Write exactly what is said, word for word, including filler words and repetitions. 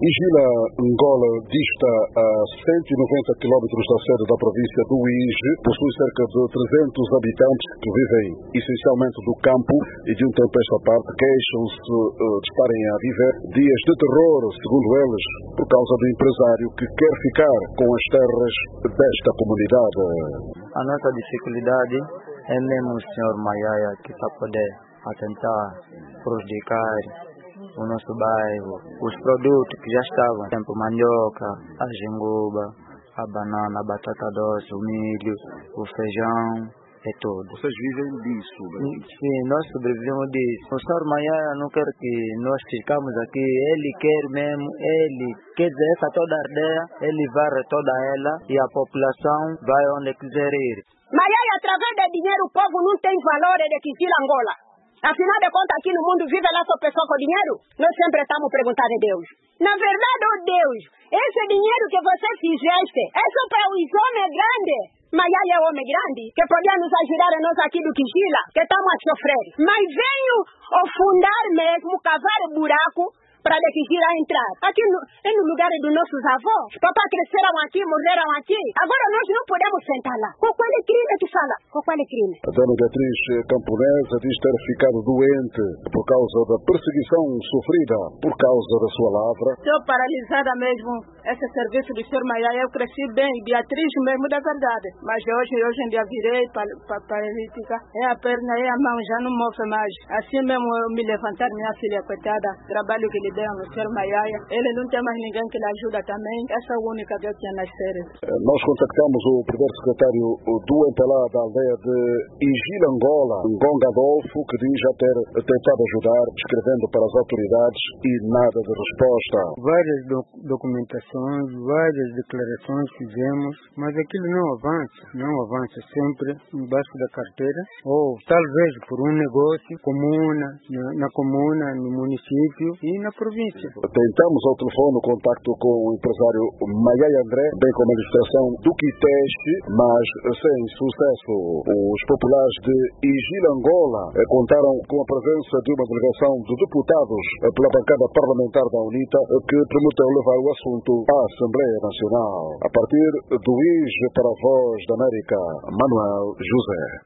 Igila, Angola, dista a cento e noventa quilómetros da sede da província do Uíge, possui cerca de trezentos habitantes que vivem essencialmente do campo e de um tempo esta parte queixam-se de estarem a viver dias de terror, segundo eles, por causa do empresário que quer ficar com as terras desta comunidade. A nossa dificuldade é mesmo o senhor Maiaia que está a poder a tentar prejudicar o nosso bairro, os produtos que já estavam, por exemplo, mandioca, a jenguba, a banana, a batata doce, o milho, o feijão, é tudo. Vocês vivem disso? Né? Sim, nós sobrevivemos disso. O senhor Maiaia não quer que nós ficamos aqui, ele quer mesmo, ele quer dizer, essa toda a aldeia, ele varre toda ela e a população vai onde quiser ir. Maiaia, através de dinheiro, o povo não tem valor de que tira Angola. Afinal de contas, aqui no mundo vive lá só pessoa com dinheiro? Nós sempre estamos perguntando a Deus. Na verdade, oh Deus, esse dinheiro que você fizeste é só para os homens grandes. Maiaia é homem grande, que podia nos ajudar a nós aqui do Quixila, que estamos a sofrer. Mas venho fundar mesmo, cavar buraco, para de Quixila entrar. Aqui no, é no lugar dos nossos avós. Papai cresceram aqui, morreram aqui. Agora nós não podemos sentar lá. Com qual é crime que fala? Com qual é crime? A dona Beatriz Camponesa diz ter ficado doente por causa da perseguição sofrida por causa da sua lavra. Estou paralisada mesmo. Esse serviço do senhor Maiaia, eu cresci bem. Beatriz mesmo da verdade. Mas hoje, hoje em dia virei paralítica. É a perna e a mão, já não move mais. Assim mesmo eu me levantar, minha filha, coitada, trabalho que lhe deram no senhor Maiaia. Ele não tem mais ninguém que lhe ajuda também. Essa é a única que eu tinha nas férias. Nós contactamos o primeiro secretário do M P L A da aldeia de Igila, Angola, Ngonga Adolfo, que diz já ter tentado ajudar, escrevendo para as autoridades e nada de resposta. Várias doc documentações, várias declarações fizemos, mas aquilo não avança, não avança sempre embaixo da carteira, ou talvez por um negócio, comuna, na, na comuna, no município e na província. Tentamos ao telefone o contacto com o empresário Maiaia André, bem como a administração do Quiteste, mas sem sucesso. Os populares de Igila, Angola, contaram com a presença de uma delegação de deputados pela bancada parlamentar da UNITA, que prometeu levar o assunto à Assembleia Nacional. A partir do Uíge para a Voz da América, Manuel José.